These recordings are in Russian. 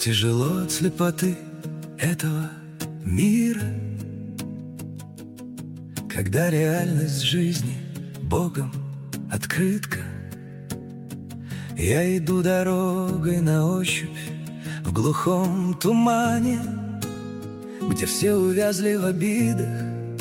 тяжело от слепоты этого мира, когда реальность жизни Богом открытка. Я иду дорогой на ощупь в глухом тумане, где все увязли в обидах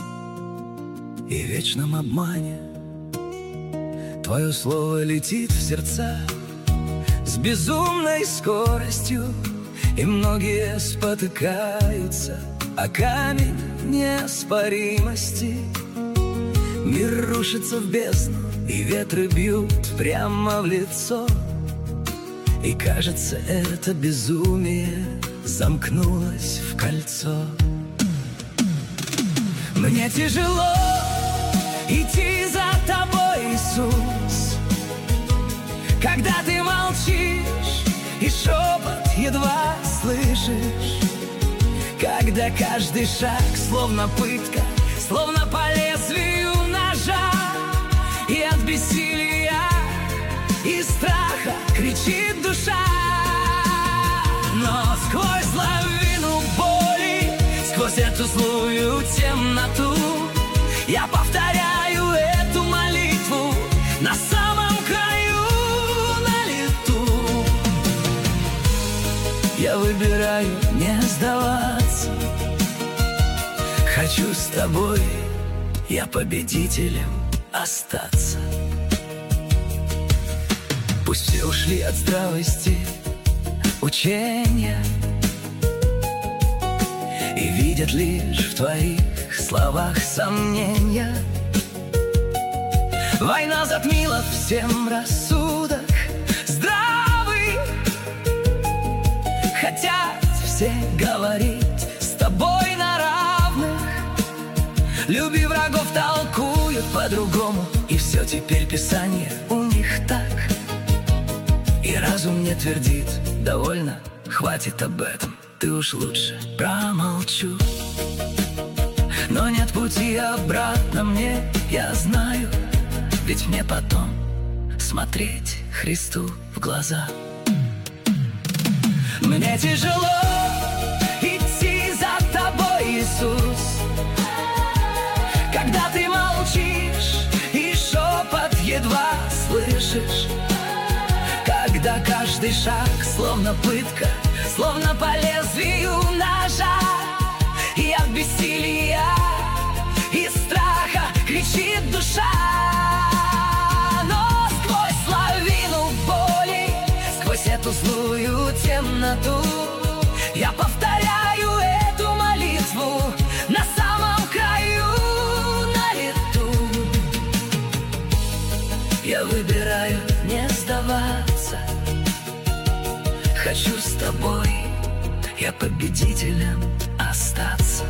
и вечном обмане. Твое слово летит в сердца с безумной скоростью, и многие спотыкаются о камень неоспоримости. Мир рушится в бездну, и ветры бьют прямо в лицо, и кажется, это безумие замкнулось в кольцо. Мне тяжело идти за тобой, Иисус, когда ты молчишь и шепот едва слышишь, когда каждый шаг словно пытка, словно по лезвию ножа, и от бессилия и страха кричит душа. Но сквозь лавину боли, сквозь эту злую темноту, я повторяю эту молитву на самом краю, на лету. Я выбираю не сдаваться, хочу с тобой, я победителем остаться. Пусть все ушли от здравости учения и видят лишь в твоих словах сомнения. Война затмила всем рассудок здравый, хотят все говорить с тобой на равных. Люби врагов толкуют по-другому, и все теперь Писание у них так. И разум мне твердит: довольно, хватит об этом, ты уж лучше промолчу. Но нет пути обратно мне, я знаю, ведь мне потом смотреть Христу в глаза. Мне тяжело идти за тобой, Иисус, когда ты молчишь и шепот едва слышишь, когда каждый шаг словно пытка, словно по лезвию ножа, и от бессилия и страха кричит душа. Но сквозь лавину боли, сквозь эту злую темноту, я повторяю эту молитву на самом краю, на лету. Я выбираю не сдаваться, хочу с тобой, я победителем остаться.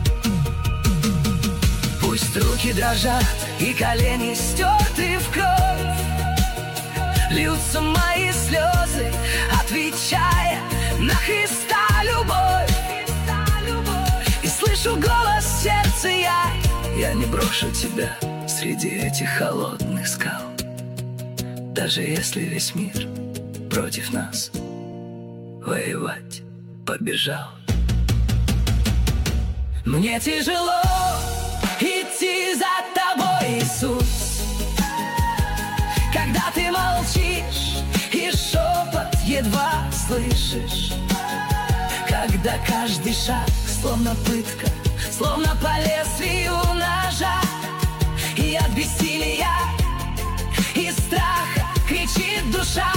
Пусть руки дрожат и колени стерты в кровь, льются мои слезы, отвечая на Христа любовь. И слышу голос в сердце я не брошу тебя среди этих холодных скал, даже если весь мир против нас воевать побежал. Мне тяжело идти за тобой, Иисус, когда ты молчишь и шепот едва слышишь, когда каждый шаг словно пытка, словно по лезвию ножа, и от бессилия и страха кричит душа.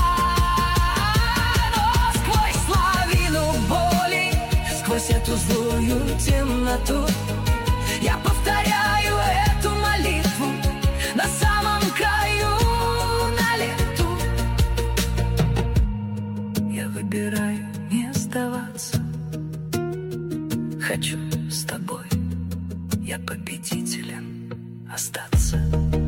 Но сквозь лавину боли, сквозь эту злую темноту, я повторяю эту молитву на самом краю, на лету. Я выбираю не сдаваться, хочу с тобой, я победителем остаться.